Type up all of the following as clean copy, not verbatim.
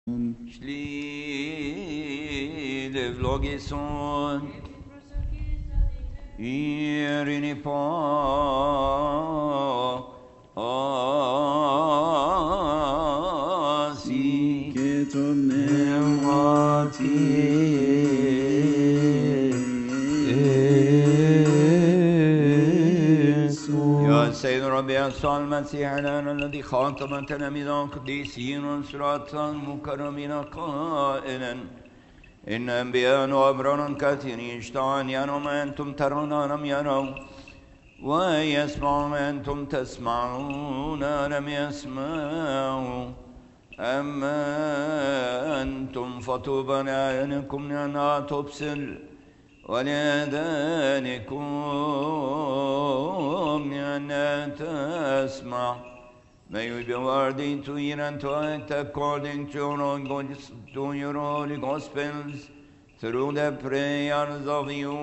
Slide vlogison irini pa asi keton nemati يا سيد ربي يسوع المسيح لنا الذي خاطب تلاميذه قديسين وسراة مكرمين قائلا إن أنبياء وأبرار كثيرين يشتعون يروا ما أنتم ترون لم يروا ويسمعوا ما أنتم تسمعون لم يسمعوا أما أنتم فطوبى لأعينكم لأنها تبصر ولآذانكم لأنها تسمع. May we be worthy to hear and to act according to your holy Gospels through the prayers of you,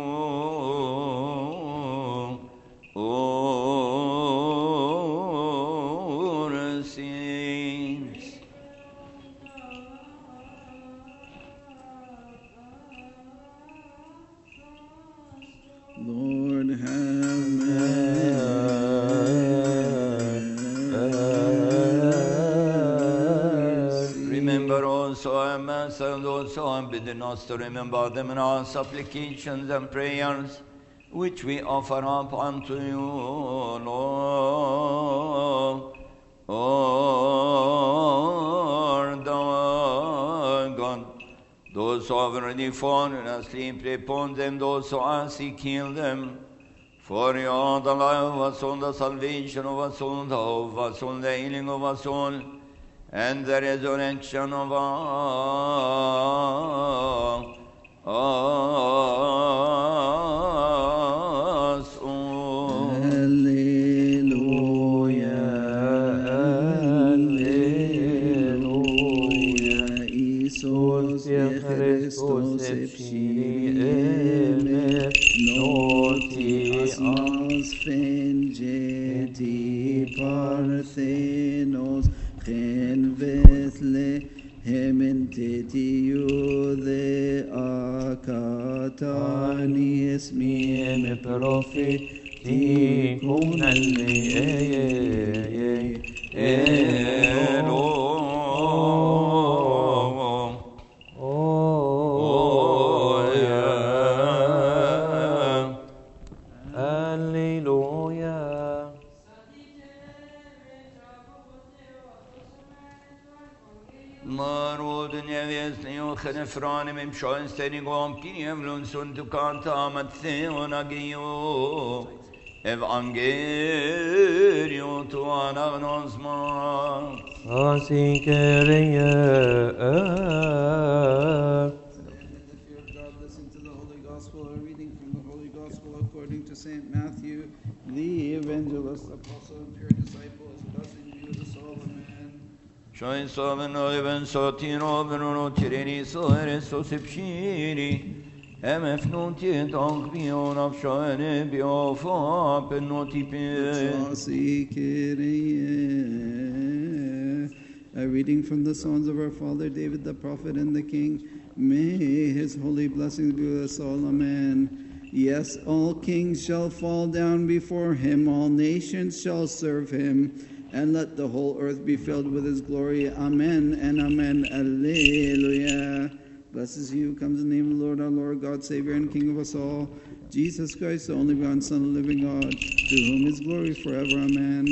all saints. Lord, have mercy. Remember also our Mass and also bidden us to remember them in our supplications and prayers, which we offer up unto you, Lord. Lord our God, those who have already fallen asleep, pray upon them, those who are sick, heal them. For you are the life of us all, the salvation of us all, the hope of us all, the healing of us all, and the resurrection of us all. Alleluia, Alleluia. Iisus Christus epsine noti asmas fengeti parthenos gen Bethlehem entitiu de akatani esmiem propheticum Alleluia. Marud nevjesni och genefrani mim sjönsteni gomkini evlun suntukanta mattheonagio evangelio tu anagnosma. Asikereye. In the fear of God, listen to the Holy Gospel, a reading from the Holy Gospel according to St. Matthew, the evangelist, apostle, and pure disciple, is blessing you, the soul of man. Shoin soven oven sotino bruno tireni soere sosipshiri emefnuti tank bion of shoene biofa penotipe. A reading from the Psalms of our father David the prophet and the king. May his holy blessings be with us all. Amen. Yes, all kings shall fall down before him, all nations shall serve him, and let the whole earth be filled with his glory. Amen and amen. Alleluia. Blesses you, comes in the name of the Lord, our Lord, God, Savior, and King of us all, Jesus Christ, the only begotten Son of the living God, to whom is glory forever. Amen.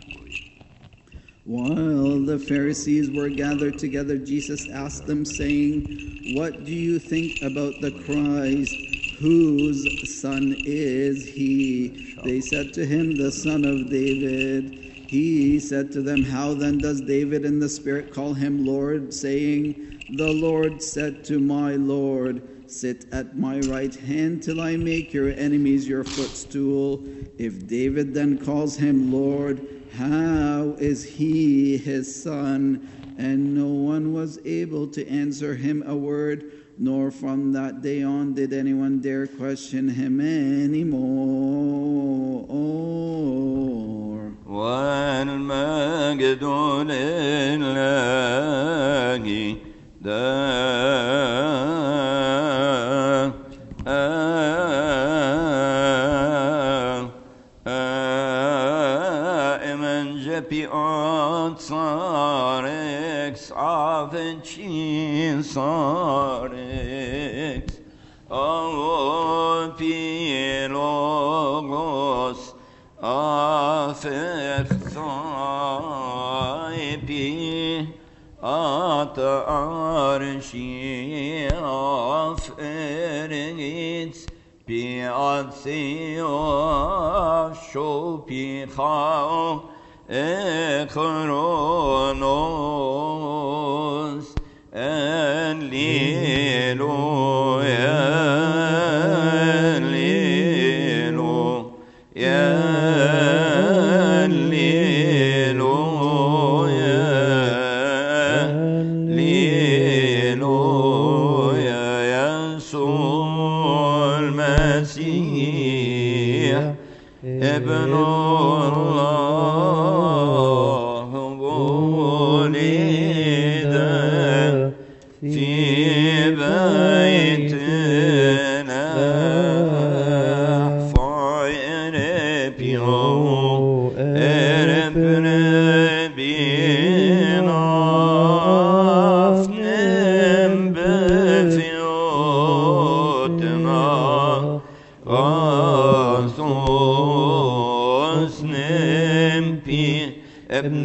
While the Pharisees were gathered together, Jesus asked them, saying, "What do you think about the Christ? Whose son is he?" They said to him, "The son of David." He said to them, "How then does David in the Spirit call him Lord, saying, 'The Lord said to my Lord, sit at my right hand till I make your enemies your footstool'? If David then calls him Lord, how is he his son?" And no one was able to answer him a word, nor from that day on did anyone dare question him anymore. والمجد لله Emen jepi Sarex Avenchin Sarex Aopilogos Aferthaipi Ata Arshi Afergits Piatzio Shopichao Ekronos ابن الله ولد في بيتنا فعر بيو اربن بينا فنم بفيوتنا ابن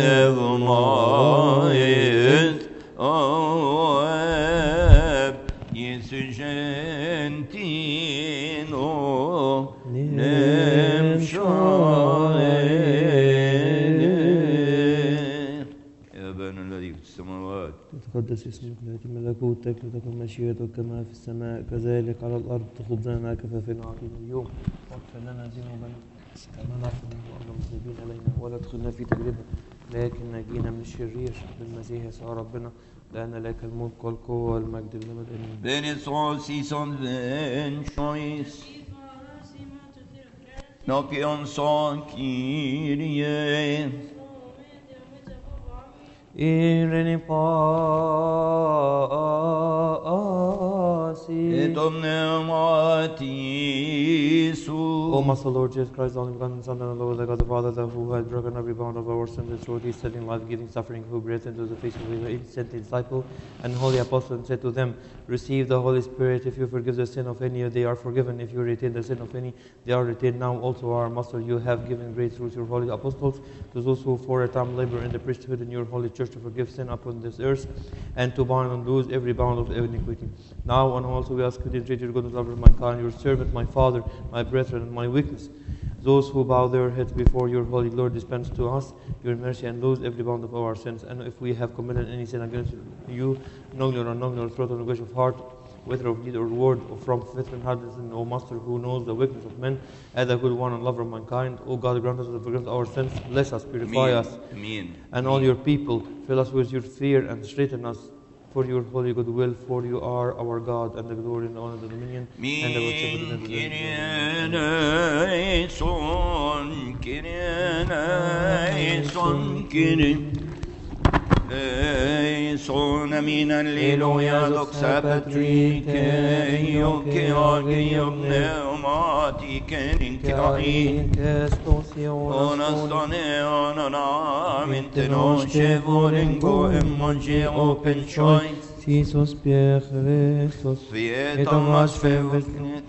ضمايت أواب يسجنتينو نمشاين يا أبانا الذي في السماوات تقدس اسمك ليأتي ملكوتك لتكن مشيئتك كما في السماء كذلك على الأرض خبزنا كفافنا أعطينا اليوم واغفر لنا ذنوبنا كما نغفر المذنبين إلينا ولا تدخلنا في تجربة لكن نجينا من الشرير بالمسيح يسوع ربنا لأن لك الملك والقوة والمجد للأبد آمين. Benedictison ben choice Nopion son Kyrie Irene pasi et omneumati su O Master Lord Jesus Christ, only begotten Son and Lord, the God the Father, who has broken every bound of our sin, destroyed his setting, life-giving suffering, who breathed into the face of his innocent disciple and holy apostle, and said to them, receive the Holy Spirit. If you forgive the sin of any, they are forgiven. If you retain the sin of any, they are retained. Now also, our Master, you have given grace through your holy apostles to those who for a time labor in the priesthood in your holy church to forgive sin upon this earth and to bind and loose every bound of iniquity. Now and also we ask you to entreat your goodness over mankind, your servant, my Father, my brethren, and my weakness. Those who bow their heads before your holy Lord, dispense to us your mercy and lose every bound of our sins. And if we have committed any sin against you, knowingly or unknowingly, or through negation of heart, whether of deed or word, or from faith and habits, and O Master, who knows the weakness of men, as a good one and lover of mankind, O God, grant us the forgiveness of our sins, bless us, purify us, and all your people, fill us with your fear and straighten us for your holy goodwill, for you are our God, and the glory and honor and the dominion, and the worship and Son amin alleluia doxa patrike ioke agium pneumatike ninkai onastone onana mintenoche vorengo emmange open choice Jesus Pierre Christus Vietas fevesnet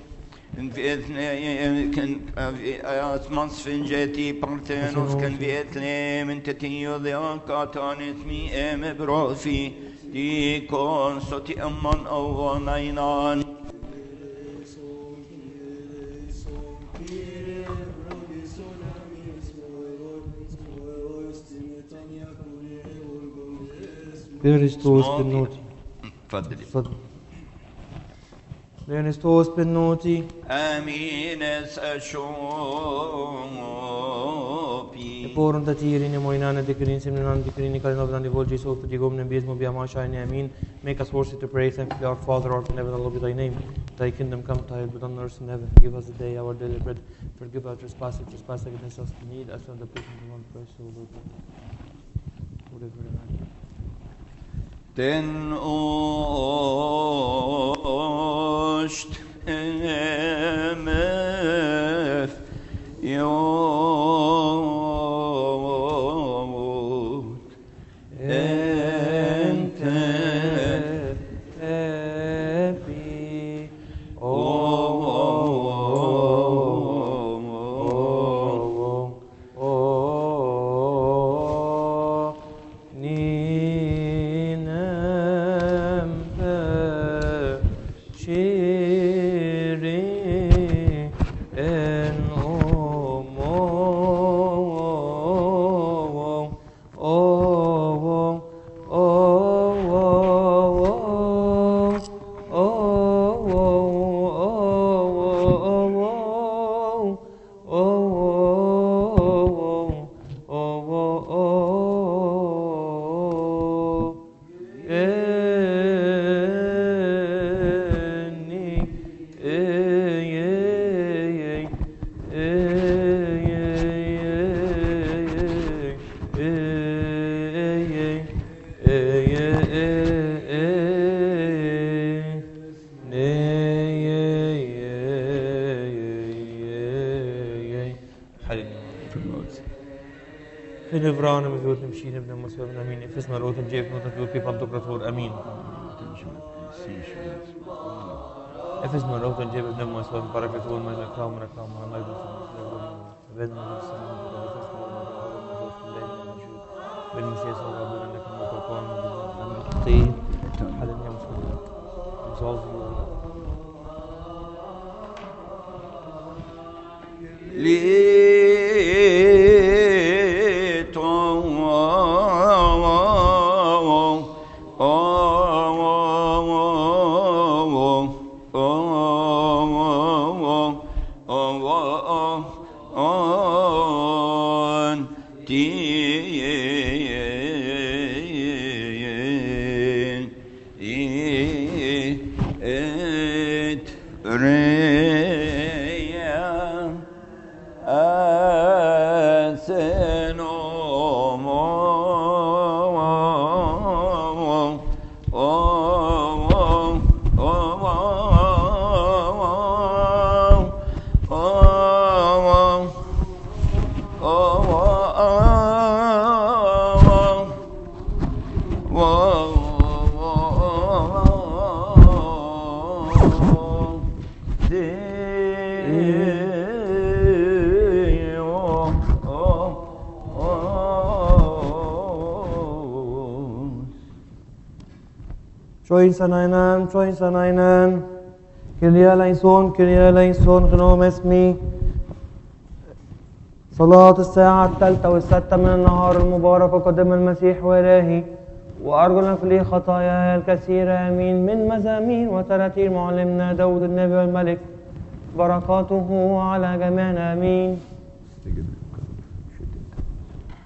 Asmans fingeti partenos kan vietle men tetio de akatanis mi eme brofi di consoti amman awanainan Christus benoti. تفضلي Christus benoti. امين اسشوبي Porun tatirin moinana decrin simnan decrin kalinovan divulgi so to digom nebismo biamasha in amin. Make us worthy to pray. Thank you, our Father, art in heaven, hallowed be thy name. Thy kingdom come, thy will be done on earth and heaven. Give us today our daily bread. Forgive our trespasses against us. Lead us from the prison of one Christ, O Lord. Whatever Den oost emef jod ente epi Filivrana med vårt machine ibn Musa ibn Amin. Ifisna rotem jef notat vårt pipam tokrator Amin. Ifisna rotem jef ibn Musa ibn barakatul majna kram rakam majna بدنا نسمع بالمسيس وربنا انك مقام بالمقطين حدا يمسك مصازي Join Sanainen, Kyrie eleison, غنوم اسمي. صلاة الساعة الثالثة والستة من النهار المبارك وقدم المسيح وإلهي وأرجو لك لي خطاياي الكثيرة آمين من مزامير وتراتير معلمنا داود النبي والملك بركاته على جميعنا آمين.